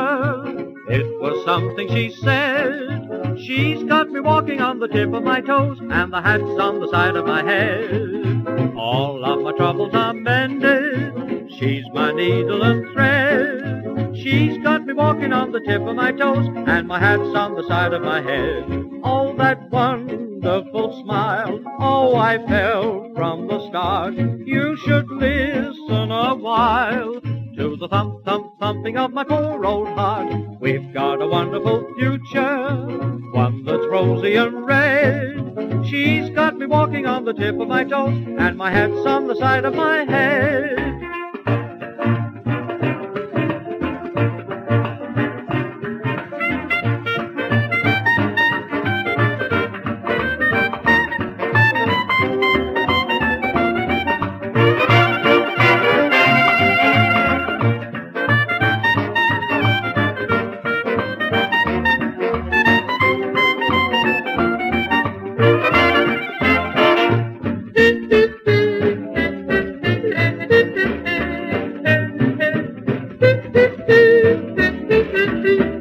It was something she said. She's got me walking on the tip of my toes, and the hat's on the side of my head. All of my troubles are mended. She's my needle and thread. She's got me walking on the tip of my toes, and my hat's on the side of my head. Oh, that wonderful smile, oh, I felt from the start. You should listen a while to the thump, thump, thumping of my poor old heart. We've got a wonderful future, one that's rosy and red. She's got me walking on the tip of my toes, and my hat's on the side of my head. Thank you.